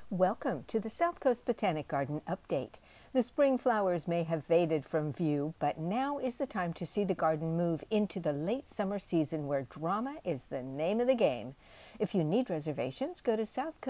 Welcome to the South Coast Botanic Garden Update. The spring flowers may have faded from view, but now is the time to see the garden move into the late summer season where drama is the name of the game. If you need reservations, go to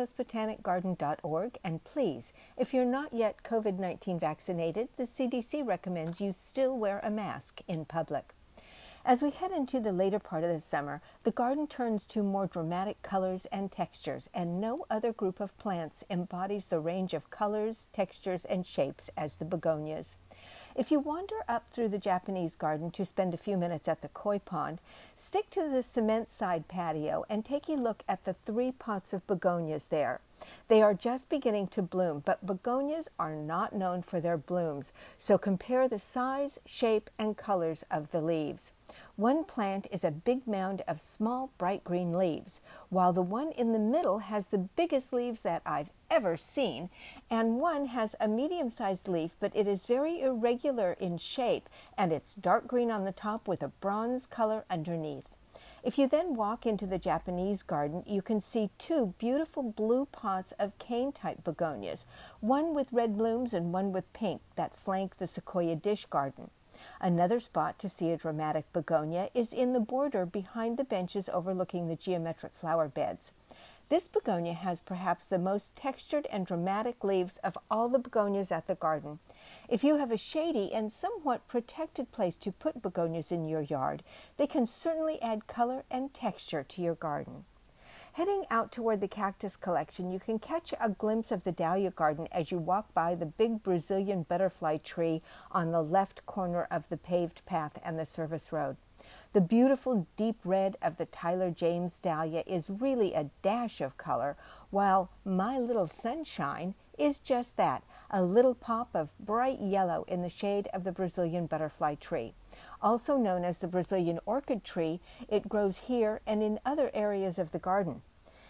southcoastbotanicgarden.org, and please, if you're not yet COVID-19 vaccinated, the CDC recommends you still wear a mask in public. As we head into the later part of the summer, the garden turns to more dramatic colors and textures, and no other group of plants embodies the range of colors, textures, and shapes as the begonias. If you wander up through the Japanese garden to spend a few minutes at the koi pond, stick to the cement side patio and take a look at the 3 pots of begonias there. They are just beginning to bloom, but begonias are not known for their blooms, so compare the size, shape, and colors of the leaves. One plant is a big mound of small, bright green leaves, while the one in the middle has the biggest leaves that I've ever seen, and one has a medium-sized leaf, but it is very irregular in shape, and it's dark green on the top with a bronze color underneath. If you then walk into the Japanese garden, you can see 2 beautiful blue pots of cane-type begonias, one with red blooms and one with pink, that flank the Sequoia dish garden. Another spot to see a dramatic begonia is in the border behind the benches overlooking the geometric flower beds. This begonia has perhaps the most textured and dramatic leaves of all the begonias at the garden. If you have a shady and somewhat protected place to put begonias in your yard, they can certainly add color and texture to your garden. Heading out toward the cactus collection, you can catch a glimpse of the dahlia garden as you walk by the big Brazilian butterfly tree on the left corner of the paved path and the service road. The beautiful deep red of the Tyler James dahlia is really a dash of color, while My Little Sunshine is just that, a little pop of bright yellow in the shade of the Brazilian butterfly tree. Also known as the Brazilian orchid tree, it grows here and in other areas of the garden.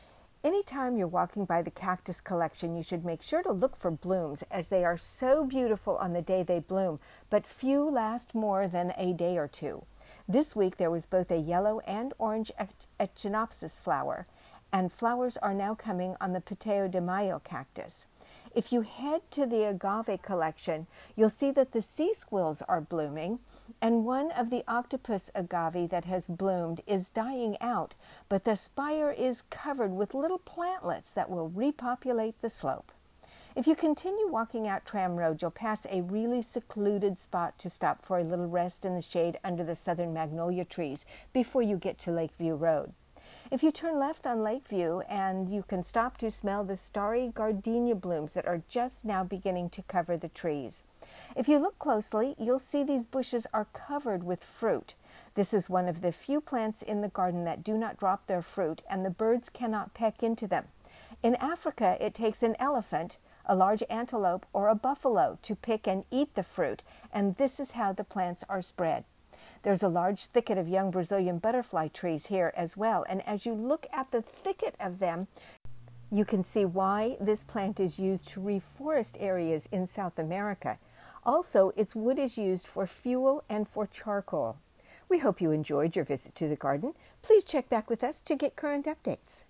Anytime you're walking by the cactus collection, you should make sure to look for blooms, as they are so beautiful on the day they bloom, but few last more than a day or two. This week there was both a yellow and orange echinopsis flower, and flowers are now coming on the Pateo de Mayo cactus. If you head to the agave collection, you'll see that the sea squills are blooming, and one of the octopus agave that has bloomed is dying out, but the spire is covered with little plantlets that will repopulate the slope. If you continue walking out Tram Road, you'll pass a really secluded spot to stop for a little rest in the shade under the southern magnolia trees before you get to Lakeview Road. If you turn left on Lakeview, and you can stop to smell the starry gardenia blooms that are just now beginning to cover the trees. If you look closely, you'll see these bushes are covered with fruit. This is one of the few plants in the garden that do not drop their fruit, and the birds cannot peck into them. In Africa, it takes an elephant, a large antelope, or a buffalo to pick and eat the fruit, and this is how the plants are spread. There's a large thicket of young Brazilian butterfly trees here as well, and as you look at the thicket of them, you can see why this plant is used to reforest areas in South America. Also, its wood is used for fuel and for charcoal. We hope you enjoyed your visit to the garden. Please check back with us to get current updates.